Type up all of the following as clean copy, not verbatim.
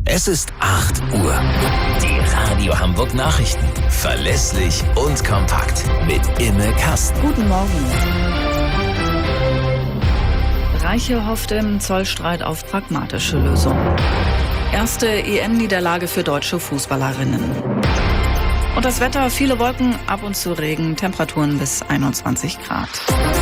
Es ist 8 Uhr. Die Radio Hamburg Nachrichten. Verlässlich und kompakt. Mit Imme Kasten. Guten Morgen. Reiche hofft im Zollstreit auf pragmatische Lösung. Erste EM-Niederlage für deutsche Fußballerinnen. Und das Wetter, viele Wolken, ab und zu Regen, Temperaturen bis 21 Grad.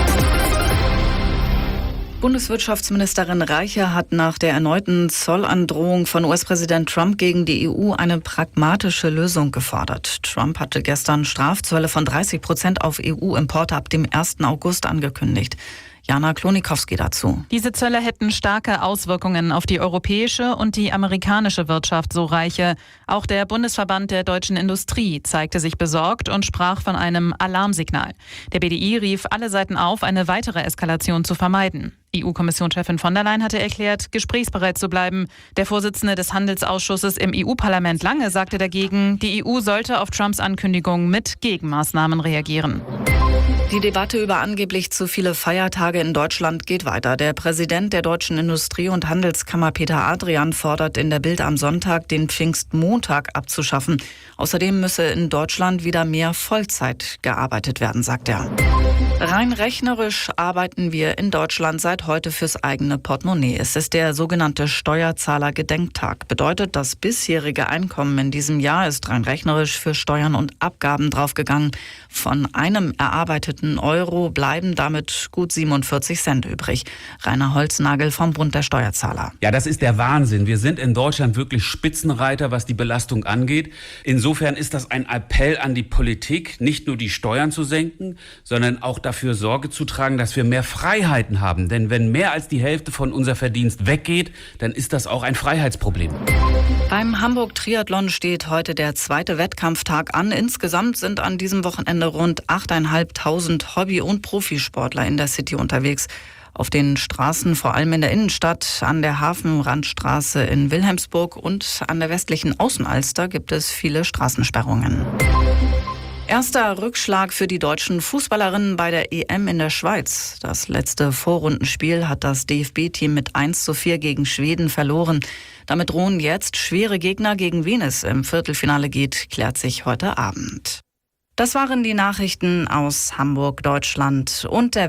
Bundeswirtschaftsministerin Reiche hat nach der erneuten Zollandrohung von US-Präsident Trump gegen die EU eine pragmatische Lösung gefordert. Trump hatte gestern Strafzölle von 30% auf EU-Importe ab dem 1. August angekündigt. Jana Klonikowski dazu. Diese Zölle hätten starke Auswirkungen auf die europäische und die amerikanische Wirtschaft, so Reiche. Auch der Bundesverband der deutschen Industrie zeigte sich besorgt und sprach von einem Alarmsignal. Der BDI rief alle Seiten auf, eine weitere Eskalation zu vermeiden. EU-Kommissionschefin von der Leyen hatte erklärt, gesprächsbereit zu bleiben. Der Vorsitzende des Handelsausschusses im EU-Parlament Lange sagte dagegen, die EU sollte auf Trumps Ankündigung mit Gegenmaßnahmen reagieren. Die Debatte über angeblich zu viele Feiertage in Deutschland geht weiter. Der Präsident der Deutschen Industrie- und Handelskammer Peter Adrian fordert in der Bild am Sonntag, den Pfingstmontag abzuschaffen. Außerdem müsse in Deutschland wieder mehr Vollzeit gearbeitet werden, sagt er. Rein rechnerisch arbeiten wir in Deutschland seit heute fürs eigene Portemonnaie. Es ist der sogenannte Steuerzahler-Gedenktag. Bedeutet, das bisherige Einkommen in diesem Jahr ist rein rechnerisch für Steuern und Abgaben draufgegangen. Von einem erarbeiteten Euro bleiben damit gut 47 Cent übrig. Rainer Holznagel vom Bund der Steuerzahler. Ja, das ist der Wahnsinn. Wir sind in Deutschland wirklich Spitzenreiter, was die Belastung angeht. Insofern ist das ein Appell an die Politik, nicht nur die Steuern zu senken, sondern auch dafür Sorge zu tragen, dass wir mehr Freiheiten haben. Denn wenn mehr als die Hälfte von unser Verdienst weggeht, dann ist das auch ein Freiheitsproblem. Beim Hamburg-Triathlon steht heute der zweite Wettkampftag an. Insgesamt sind an diesem Wochenende rund 8.500 Hobby- und Profisportler in der City unterwegs. Auf den Straßen, vor allem in der Innenstadt, an der Hafenrandstraße in Wilhelmsburg und an der westlichen Außenalster gibt es viele Straßensperrungen. Erster Rückschlag für die deutschen Fußballerinnen bei der EM in der Schweiz. Das letzte Vorrundenspiel hat das DFB-Team mit 1:4 gegen Schweden verloren. Damit drohen jetzt schwere Gegner, gegen wen es im Viertelfinale geht, klärt sich heute Abend. Das waren die Nachrichten aus Hamburg, Deutschland und der